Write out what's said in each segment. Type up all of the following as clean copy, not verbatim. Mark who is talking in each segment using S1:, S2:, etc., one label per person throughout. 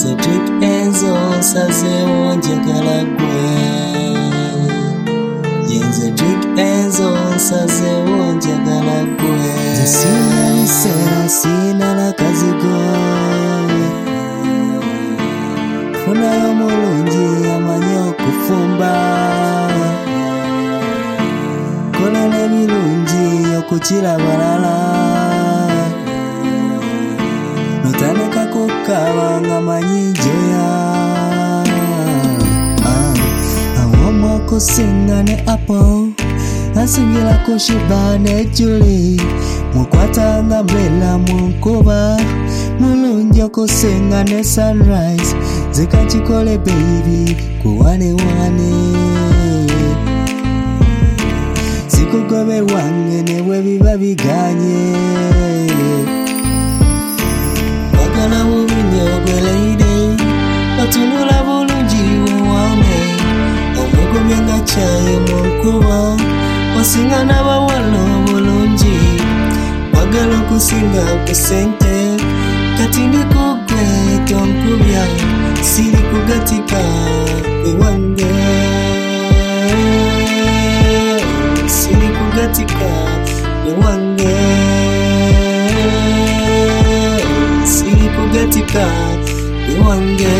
S1: yenze trick enzo nsazeewo njagala gwe yenze trick enzo nsazeewo njagala gwe nze sina biseera sina n'akazigo funayo omulungi amanyi okufumba kolera ebirungi okukira balala notandika kukaaba nga manyi joya awomu okusinga ne apple asingira ku Shiba ne Julie mukwata nga umbrella mu nkuba mulungi okusinga ne Sunrise zikakikole baby kuwanewane sikugobe wange ne bwe biba biganye wagala bubinyogwe lady otunula bulungi wewame omugumye nga kyayi mu nkuba osinga n'abawala obulungi wagala okusinga ku sente kati ndikugwe tonkubya siri kugatika ewange siri kugatika ewange siri kugatika ewange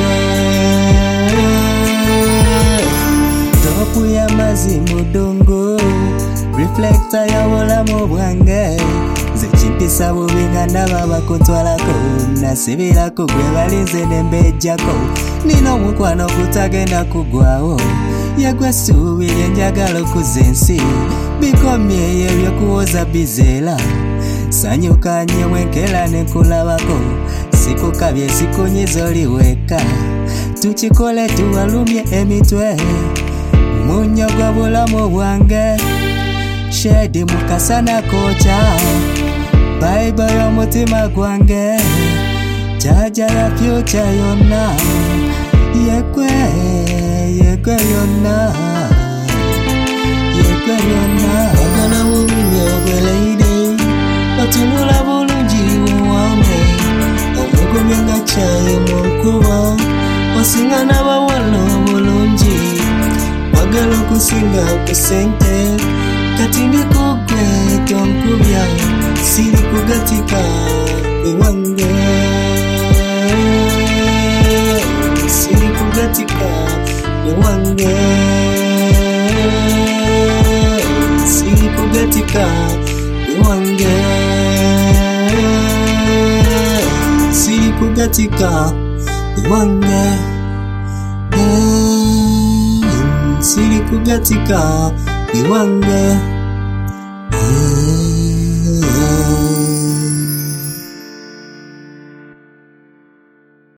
S1: topu y'amazzi mu ddongo reflector y'obulamu bwange nze kimpisa bubi nga ndaba bakuntwalako nasibirako gwe balinze ne mbejjako nina omukwano gutagenda kugwawo yagwa ssuubi lye njagala okuza ensi bikomyeyo ebyokuwoza bizeera sanyuka nnyo bwenkera ne nkulabako sikukabye sikunyiza oli weka tukikole tuwalumye emitwe munyo gwa bulamu bwange shedi mukasana kocha Bible y'omutima gwange jaja ya future yonna yekwe yonna wagala bubinyogwe lady otunula bulungi wewame omugumye nga kyayi mu nkuba osinga n'abawala obulungi wagala okusinga ku sente kati ndikugwe tonkubya siri kugatika ewange siri kugatika ewange siri kugatika ewange siri kugatika ewange siri kugatika ewange